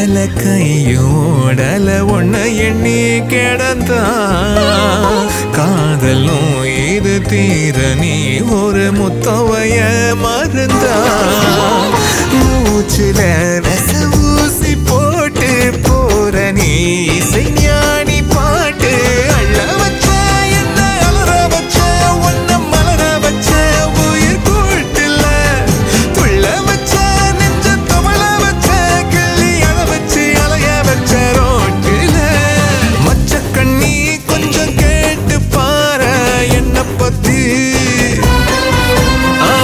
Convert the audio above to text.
ஓடல கையோடல ஒன்ன எண்ணி கிடந்தா காதலும் இது தீர நீ ஒரு முத்தவைய மருந்தா மூச்சுல நெச ஊசி போட்டு போற நீ